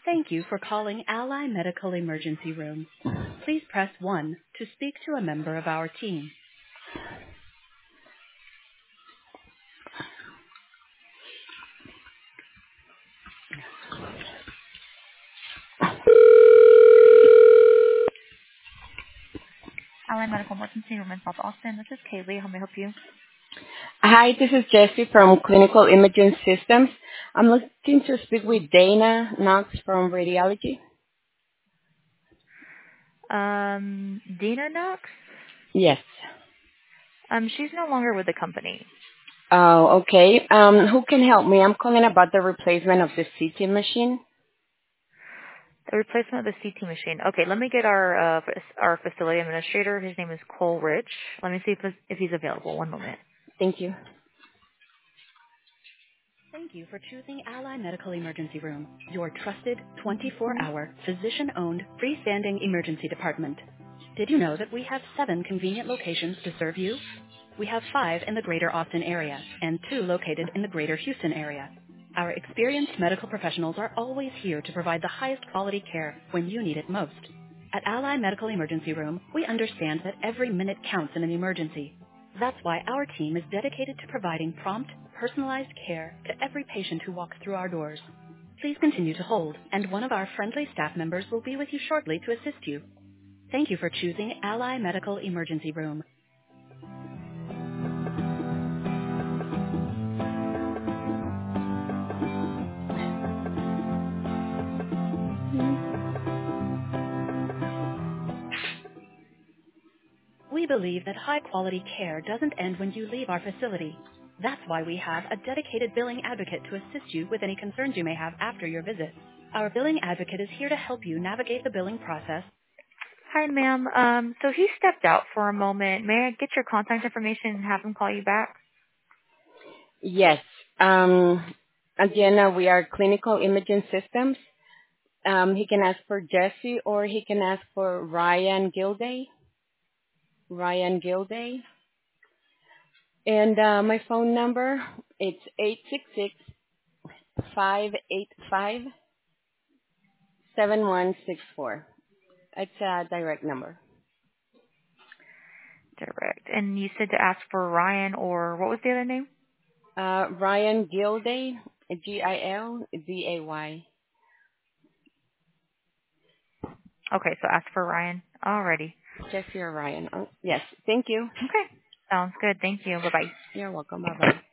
Thank you for calling Ally Medical Emergency Room. Please press 1 to speak to a member of our team. Ally Medical Emergency Room in South Austin. This is Kaylee. How may I help you? Hi, this is Jessie from Clinical Imaging Systems. I'm looking to speak with Dana Knox from Radiology. Dina Knox? Yes. She's no longer with the company. Oh, okay. Who can help me? I'm calling about the replacement of the CT machine. The replacement of the CT machine. Okay, let me get our facility administrator. His name is Cole Rich. Let me see if he's available. One moment. Thank you. Thank you for choosing Ally Medical Emergency Room, your trusted 24-hour physician-owned freestanding emergency department. Did you know that we have 7 convenient locations to serve you? We have 5 in the greater Austin area and 2 located in the greater Houston area. Our experienced medical professionals are always here to provide the highest quality care when you need it most. At Ally Medical Emergency Room, we understand that every minute counts in an emergency. That's why our team is dedicated to providing prompt, personalized care to every patient who walks through our doors. Please continue to hold, and one of our friendly staff members will be with you shortly to assist you. Thank you for choosing Ally Medical Emergency Room. We believe that high-quality care doesn't end when you leave our facility. That's why we have a dedicated billing advocate to assist you with any concerns you may have after your visit. Our billing advocate is here to help you navigate the billing process. Hi, ma'am. So he stepped out for a moment. May I get your contact information and have him call you back? Yes. Again, we are Clinical Imaging Systems. He can ask for Jessie or he can ask for Ryan Gilday. And my phone number, it's 866-585-7164. It's a direct number. Direct. And you said to ask for Ryan, or what was the other name? Ryan Gilday, Gilday. Okay, so ask for Ryan. Alrighty. Jessie or Ryan. Oh, yes. Thank you. Okay. Sounds good. Thank you. Bye-bye. You're welcome. Bye-bye.